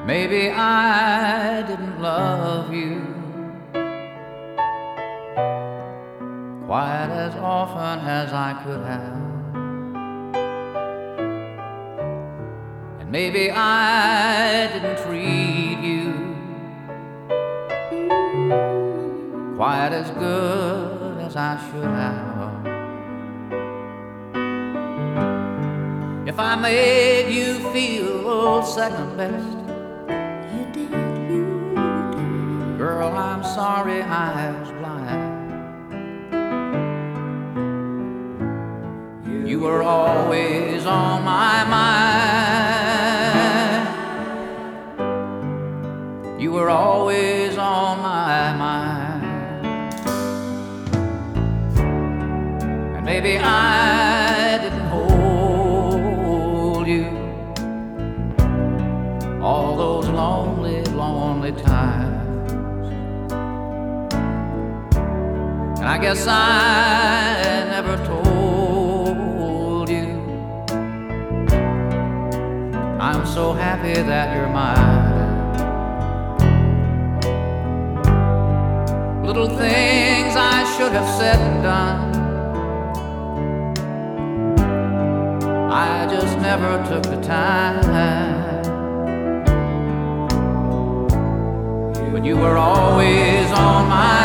Maybe I didn't love you quite as often as I could have. And maybe I didn't treat you quite as good as I should have. If I made you feel second best, You did. girl, I'm sorry I was blind. You were always on my mind. You were always on my mind. And maybe I didn't hold you all those lonely, lonely times. And I guess I never told you I'm so happy that you're mine. Little things I should have said and done, I just never took the time. But you were always on my